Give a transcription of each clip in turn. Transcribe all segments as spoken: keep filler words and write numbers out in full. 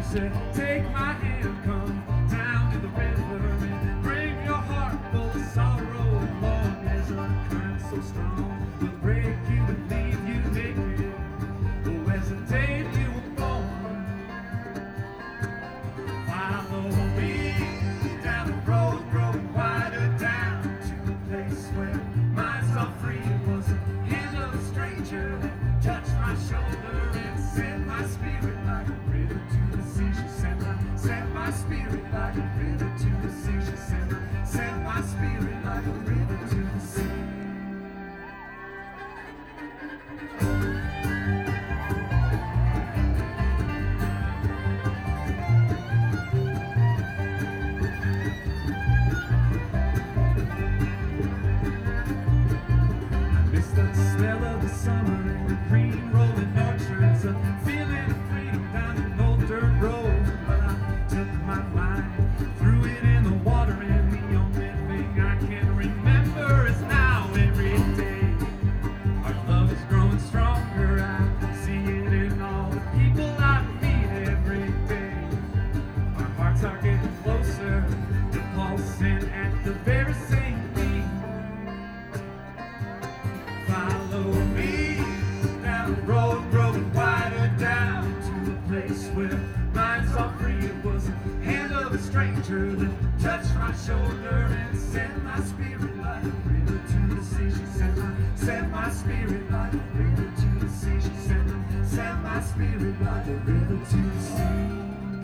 said, take my hand, come down to the river and bring your heart full of sorrow and long as a current so strong will break you and leave you naked. Oh, as the day you were born, follow me down the road growing wider down to a place where minds are free. It was the hand of a stranger that touched my shoulder and sent my spirit like a river to the sea. She sent my, sent my spirit like a river to the sea. She sent my, sent my spirit like a river to the sea. Smell of the summer and the green rolling orchards, a feeling of freedom down an old dirt road. But I took my mind, threw it in the water, and the only thing I can remember is now every day. Our love is growing stronger, I see it in all the people I meet every day. Our hearts are getting closer, pulsing at the very same beat. Follow me down the road, growing wider down to a place where minds are free. It was the hand of a stranger that touched my shoulder and sent my spirit like a river to the sea. She sent my, sent my spirit like a river to the sea. She sent my, sent my spirit like a river to the sea.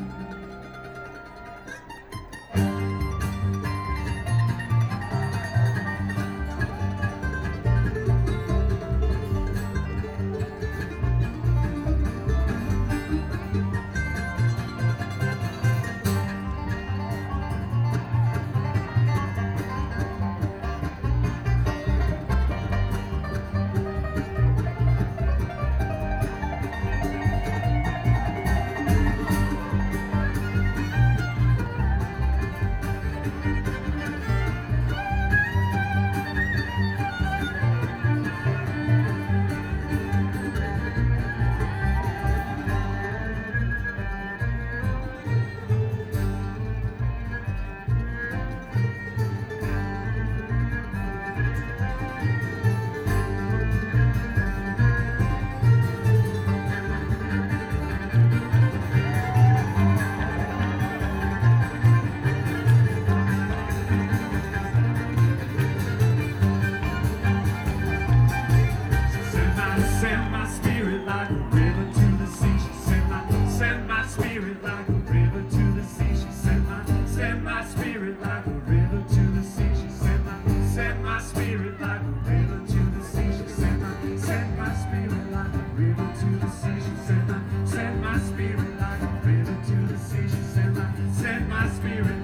Send my spirit like a river to the sea. She sent my, sent my spirit like a river to the sea. She sent my, sent my spirit like a river to the sea. She sent my, sent my spirit like a river to the sea. She sent my, sent my spirit like a river to the sea. She sent my, sent my spirit like a river to the sea. She sent my, sent my spirit.